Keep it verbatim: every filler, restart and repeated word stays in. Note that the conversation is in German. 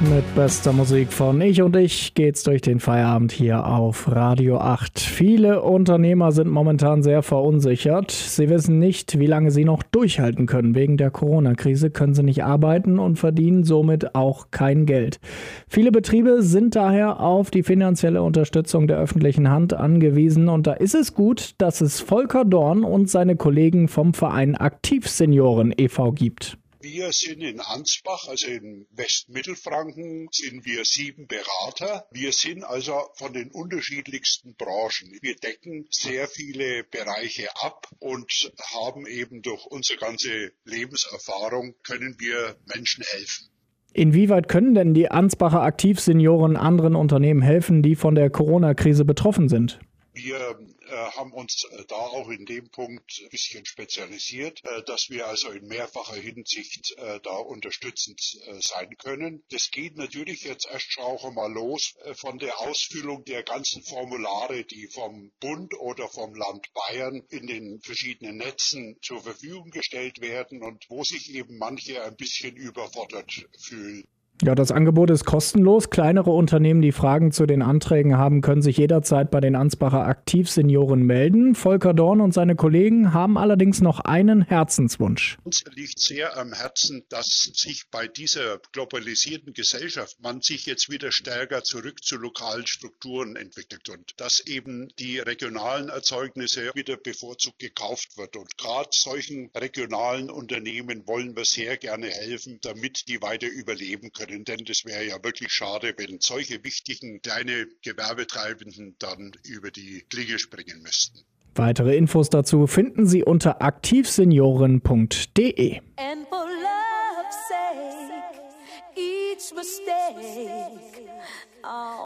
Mit bester Musik von Ich und Ich geht's durch den Feierabend hier auf Radio acht. Viele Unternehmer sind momentan sehr verunsichert. Sie wissen nicht, wie lange sie noch durchhalten können. Wegen der Corona-Krise können sie nicht arbeiten und verdienen somit auch kein Geld. Viele Betriebe sind daher auf die finanzielle Unterstützung der öffentlichen Hand angewiesen. Und da ist es gut, dass es Volker Dorn und seine Kollegen vom Verein Aktivsenioren e V gibt. Wir sind in Ansbach, also in Westmittelfranken, sind wir sieben Berater. Wir sind also von den unterschiedlichsten Branchen. Wir decken sehr viele Bereiche ab und haben eben durch unsere ganze Lebenserfahrung, können wir Menschen helfen. Inwieweit können denn die Ansbacher Aktivsenioren anderen Unternehmen helfen, die von der Corona-Krise betroffen sind? Wir äh, haben uns äh, da auch in dem Punkt ein bisschen spezialisiert, äh, dass wir also in mehrfacher Hinsicht äh, da unterstützend äh, sein können. Das geht natürlich jetzt erst auch einmal los äh, von der Ausfüllung der ganzen Formulare, die vom Bund oder vom Land Bayern in den verschiedenen Netzen zur Verfügung gestellt werden und wo sich eben manche ein bisschen überfordert fühlen. Ja, das Angebot ist kostenlos. Kleinere Unternehmen, die Fragen zu den Anträgen haben, können sich jederzeit bei den Ansbacher Aktivsenioren melden. Volker Dorn und seine Kollegen haben allerdings noch einen Herzenswunsch. Uns liegt sehr am Herzen, dass sich bei dieser globalisierten Gesellschaft man sich jetzt wieder stärker zurück zu lokalen Strukturen entwickelt und dass eben die regionalen Erzeugnisse wieder bevorzugt gekauft wird. Und gerade solchen regionalen Unternehmen wollen wir sehr gerne helfen, damit die weiter überleben können. Denn das wäre ja wirklich schade, wenn solche wichtigen kleine Gewerbetreibenden dann über die Klinge springen müssten. Weitere Infos dazu finden Sie unter aktivsenioren punkt de. And for love's sake, each mistake, oh.